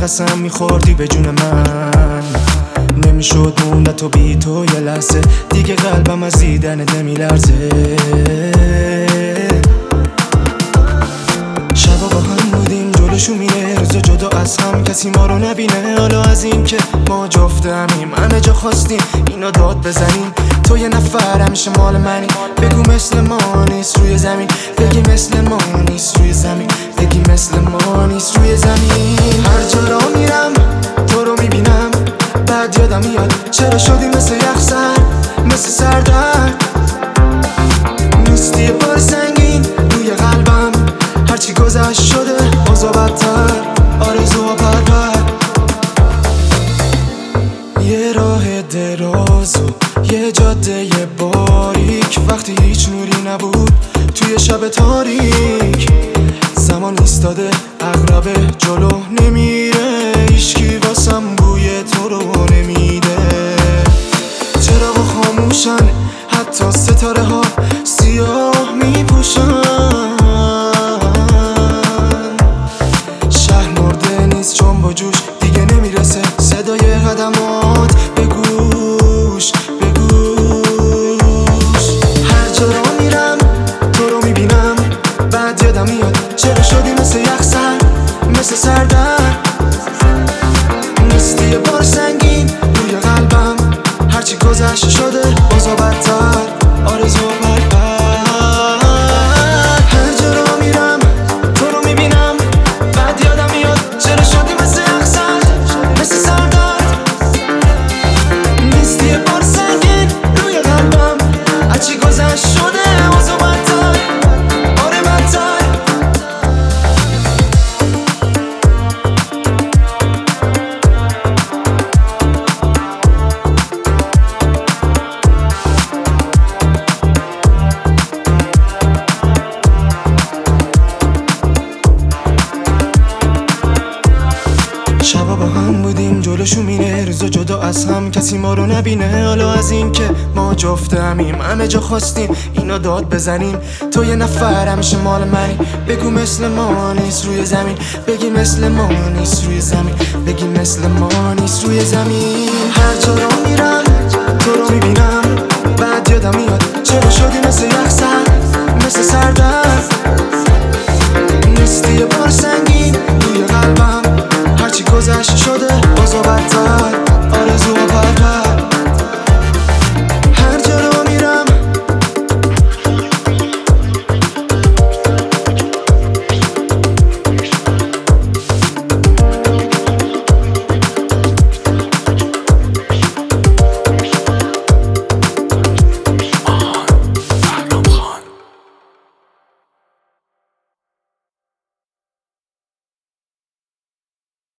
قسم میخوردی به جون من، نمیشد موند تو بی تو یه لحظه دیگه، قلبم از دیدنت نمیلرزه. شبا با هم بودیم جلوشو میره، روزا جدا از هم کسی ما رو نبینه. حالا از این که ما جفتمیم همه جا خواستیم اینو داد بزنیم، تو یه نفر همیشه مال منی. بگو مثل ما نیست روی زمین، بگی مثل ما نیست روی زمین، بگی مثل ما نیست روی زمین. هر جا را میرم تو رو میبینم، بعد یادم میاد چرا شدی مثل یخسر، مثل سردرد. نیستی یه بار سنگین روی قلبم، هرچی گذشت شده اوضاع بدتر، آرزوها پرپر. یه راه دراز و یه جاده باریک، وقتی هیچ نوری نبود توی شب تاریک. زمان ایستاده عقربه جلو نمیره، هیچکی واسم بوی تو رو نمیده. چراغ خاموشن حتی ستاره ها سیاه میپوشن، شهر مرده نیست چون با جوش دیگه نمیرسه صدای قدمات به گوش به گوش. هر جا را میرم تو رو میبینم، بعد یادم میاد چرا شدی مثل یخسر، مثل سردرد. نیستی یه بار سنگین روی قلبم، هرچی گذشت شده اوضاع بدتر، آرزو پرپر. هر جا را میرم تو رو میبینم، بعد یادم میاد چرا شدی مثل یخسر، مثل سردرد. نیستی یه بار سنگین روی قلبم، هرچی گذشت شده اوضاع بدتر، آره بدتر. شبا با هم بودیم جلوشو میره، روزا جدا از هم کسی ما رو نبینه. حالا از این که ما جفتمیم همه جا خواستیم اینو داد بزنیم، تو یه نفر همیشه مال منی. بگو مثل ما نیست روی زمین، بگی مثل ما نیست روی زمین، بگی مثل ما نیست روی زمین. هر جا را میرم تو رو میبینم، بعد یادم میاد چرا شدی مثل یخسر، مثل سردرد. نیستی یه بار